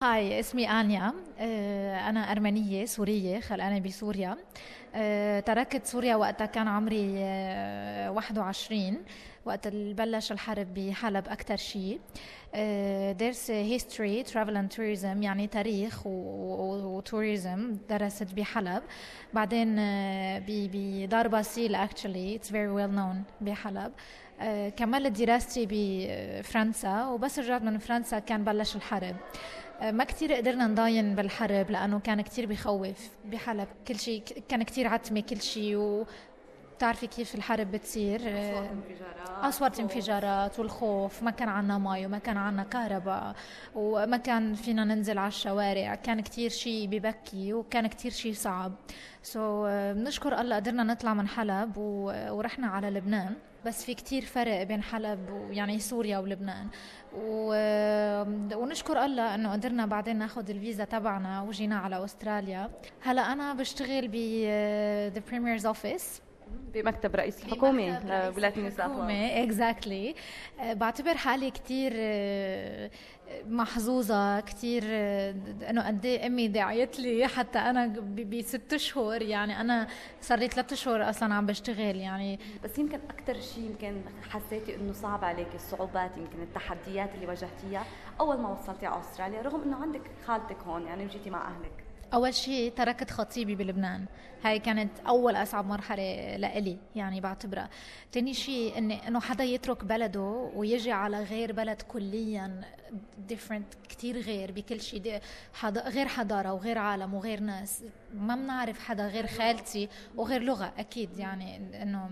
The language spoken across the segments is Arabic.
هاي اسمي آنيا. أنا أرمنية سورية خلقانة بسوريا. تركت سوريا وقتها كان عمري 21، وقت اللي بلش الحرب بحلب أكتر شيء. درس history travel and tourism، يعني تاريخ وتوريزم درست بحلب. بعدين بدار باسيل actually it's very well known بحلب. كملت دراستي بفرنسا، وبس رجعت من فرنسا كان بلش الحرب. ما كتير قدرنا نضاين بالحرب لأنه كان كتير بخوف بحلب، كل شيء كان كتير عتمة، كل شيء. وبتعرفي كيف الحرب بتصير، أصوات انفجارات والخوف. ما كان عنا مي وما كان عنا كهرباء وما كان فينا ننزل على الشوارع، كان كتير شيء ببكي وكان كتير شيء صعب. بنشكر الله قدرنا نطلع من حلب ورحنا على لبنان. بس في كتير فرق بين حلب ويعني سوريا ولبنان. ونشكر الله انه قدرنا بعدين ناخد الفيزا تبعنا وجينا على استراليا. هلا انا بشتغل ب the Premier's Office، بمكتب رئيس الحكومة لولاية نيو ساوث ويلز. اكزاكتلي. بعتبر حالي كتير محظوظة كتير، انه قد ايه امي دعيت لي حتى انا ب6 اشهر. يعني انا صار لي 3 اشهر اصلا عم بشتغل يعني. بس يمكن اكثر شيء يمكن حسيتي انه صعب عليك الصعوبات، يمكن التحديات اللي واجهتيها اول ما وصلتي على استراليا، رغم انه عندك خالتك هون يعني وجيتي مع اهلك؟ أول شيء تركت خطيبي بلبنان، هاي كانت أول أصعب مرحلة لإلي يعني بعتبرها. تاني شيء إنه حدا يترك بلده ويجي على غير بلد كليا different، كتير غير بكل شيء، غير حضارة وغير عالم وغير ناس. ما بنعرف حدا غير خالتي وغير لغة أكيد، يعني إنه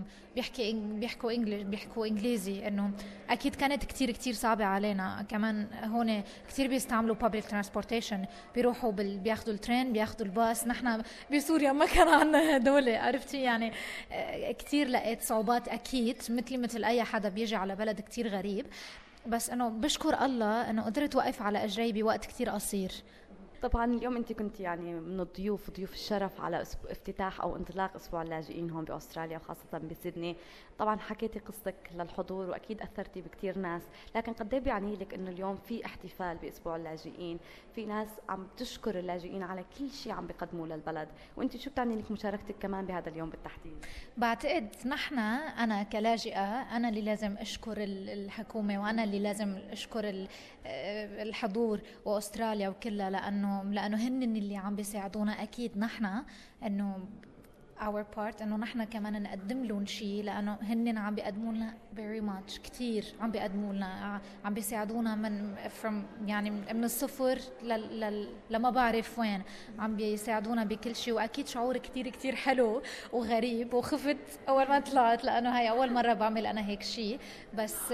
بيحكوا إنجليزي. إنه أكيد كانت كتير كتير صعبة علينا. كمان هون كتير بيستعملوا public transportation، بيروحوا بياخدوا الترين، بياخدوا الباص. نحن بسوريا ما كان عنا هدول، عرفتي يعني. كتير لقيت صعوبات أكيد، مثل أي حدا بيجي على بلد كتير غريب. بس أنه بشكر الله أنه قدرت وقف على أجري بوقت كتير قصير. طبعا اليوم انت كنت يعني من ضيوف الشرف على افتتاح او انطلاق اسبوع اللاجئين هون باستراليا وخاصه بسيدني. طبعا حكيتي قصتك للحضور واكيد اثرتي بكثير ناس، لكن قد ايه بيعني لك انه اليوم في احتفال باسبوع اللاجئين، في ناس عم تشكر اللاجئين على كل شيء عم بيقدموه للبلد، وانت شو بتعني لك مشاركتك كمان بهذا اليوم بالتحديد؟ بعتقد انا كلاجئة انا اللي لازم اشكر الحكومة، وانا اللي لازم اشكر الحضور واستراليا وكلها، لانه هن اللي عم بيساعدونا. اكيد نحن انه our part انه نحن كمان نقدم لهم شيء، لانه هن عم بيقدموا لنا very much، كتير عم بيقدموا لنا، عم بيساعدونا من يعني من الصفر لما بعرف وين. عم بيساعدونا بكل شيء، واكيد شعور كتير كتير حلو وغريب. وخفت اول ما طلعت لانه هاي اول مره بعمل انا هيك شيء. بس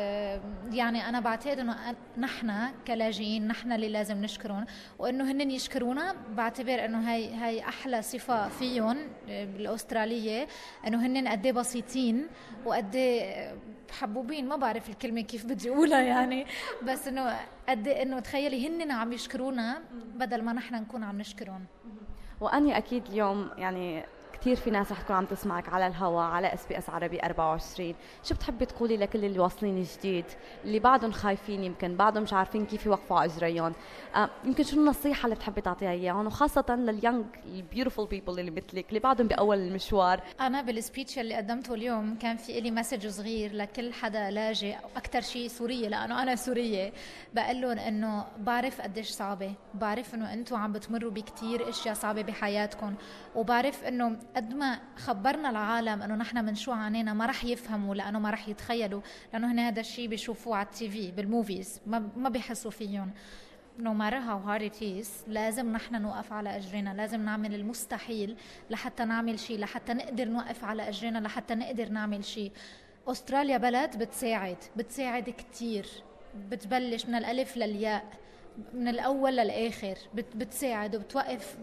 يعني انا بعتقد انه نحن كلاجئين نحن اللي لازم نشكرهم، وانه هن يشكرونا. بعتبر انه هاي احلى صفه فيهم بالاستراليه، انه هن قد ايه بسيطين وقد ايه حبوبين. ما بعرف الكلمه كيف بدي اقولها يعني، بس انه قد ايه انه تخيلي هن عم يشكرونا بدل ما نحن نكون عم نشكرهم. واني اكيد اليوم يعني كثير في ناس رح تكون عم تسمعك على الهواء على اس بي اس عربي 24. شو بتحبي تقولي لكل اللي واصلين جديد، اللي بعدهم خايفين، يمكن بعدهم مش عارفين كيف يوقفوا على اجريهم؟ يمكن شو النصيحه اللي بتحبي تعطيها اياهم، وخاصه لليونج البيوتيفول بيبل اللي مثلك اللي بعدهم باول المشوار؟ انا بالسبيتش اللي قدمته اليوم كان في لي مسج صغير لكل حدا لاجئ، اكثر شيء سوريه لانه انا سوريه. بقول لهم انه بعرف قديش صعبه، بعرف انه انتم عم بتمروا بكتير اشياء صعبه بحياتكم، وبعرف انه قد ما خبرنا العالم انه نحن من شو عانينا ما رح يفهموا، لانه ما رح يتخيلوا، لانه هن هذا الشيء بيشوفوه على التي في بالموفيز، ما بيحسوا فيهم. no matter how hard it is لازم نحن نوقف على أجرنا، لازم نعمل المستحيل لحتى نعمل شيء، لحتى نقدر نوقف على أجرنا، لحتى نقدر نعمل شيء. أستراليا بلد بتساعد كتير، بتبلش من الألف للياء، من الأول للآخر، بتساعد وبتوقف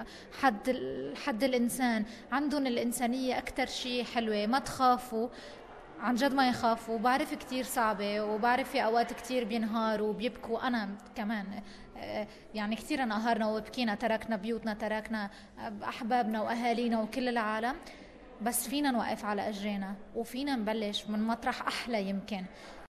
حد الإنسان. عندهم الإنسانية أكتر شيء حلوة. ما تخافوا، عن جد ما يخافوا. بعرف كتير صعبة، وبعرف في أوقات كتير بينهاروا وبيبكوا. أنا كمان يعني كتير انقهرنا وبكينا، تركنا بيوتنا، تركنا أحبابنا وأهالينا وكل العالم. بس فينا نوقف على أجرنا، وفينا نبلش من مطرح أحلى يمكن.